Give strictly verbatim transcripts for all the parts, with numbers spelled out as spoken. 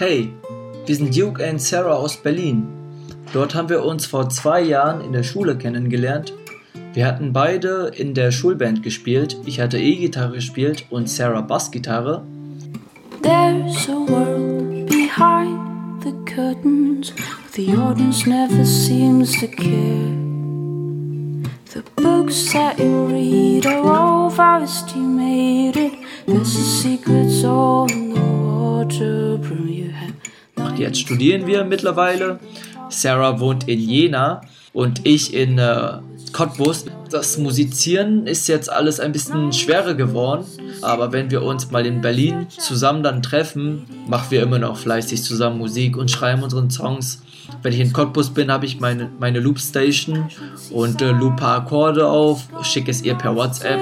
Hey, wir sind Duke und Sarah aus Berlin. Dort haben wir uns vor zwei Jahren in der Schule kennengelernt. Wir hatten beide in der Schulband gespielt. Ich hatte E-Gitarre gespielt und Sarah Bassgitarre. There's a world behind the curtains. The audience never seems to care. The books that you read are overestimated. There's a secret soul in the water brew you have. Jetzt studieren wir mittlerweile. Sarah wohnt in Jena und ich in äh, Cottbus. Das Musizieren ist jetzt alles ein bisschen schwerer geworden, aber wenn wir uns mal in Berlin zusammen dann treffen, machen wir immer noch fleißig zusammen Musik und schreiben unseren Songs. Wenn ich in Cottbus bin, habe ich meine, meine Loopstation und äh, loop paar Akkorde auf, schicke es ihr per WhatsApp.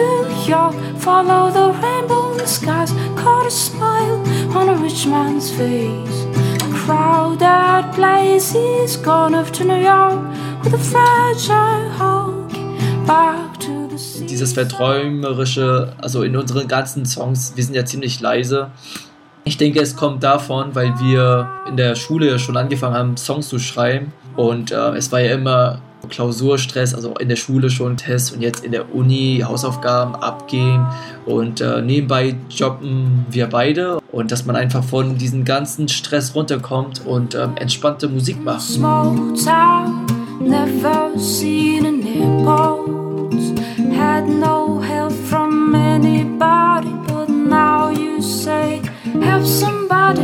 Follow the rainbow in the skies, caught a smile on a rich man's face. A crowded place, he's gone off to New York with a fragile heart, back to the sea. Dieses Verträumerische, also in unseren ganzen Songs, wir sind ja ziemlich leise. Ich denke, es kommt davon, weil wir in der Schule schon angefangen haben, Songs zu schreiben. Und äh, es war ja immer Klausurstress, also in der Schule schon Tests und jetzt in der Uni Hausaufgaben abgehen. Und äh, nebenbei jobben wir beide. Und dass man einfach von diesem ganzen Stress runterkommt und ähm, entspannte Musik macht. Small town, never seen an airport. Had no help from anybody, but now you say help somebody.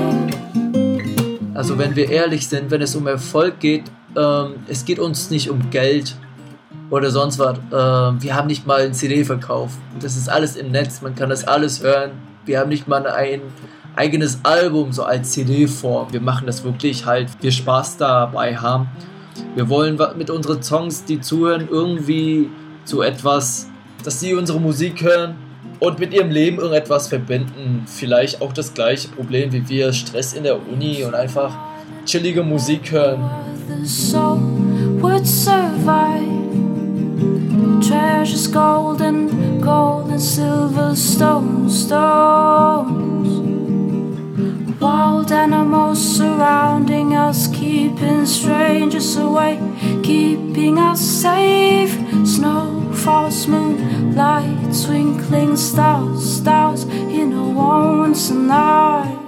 Also wenn wir ehrlich sind, wenn es um Erfolg geht, ähm, es geht uns nicht um Geld oder sonst was. Ähm, wir haben nicht mal ein C D verkauft. Das ist alles im Netz, man kann das alles hören. Wir haben nicht mal ein eigenes Album so als C D-Form. Wir machen das wirklich halt, wir Spaß dabei haben. Wir wollen mit unseren Songs, die zuhören, irgendwie so etwas, dass sie unsere Musik hören und mit ihrem Leben irgendetwas verbinden. Vielleicht auch das gleiche Problem wie wir, Stress in der Uni und einfach chillige Musik hören. The soul would survive. Treasures gold and gold and silver stones, stones. Wild animals surrounding us, keeping strangers away, keeping us safe. Snow falls, moonlight, twinkling stars, stars in a warm night.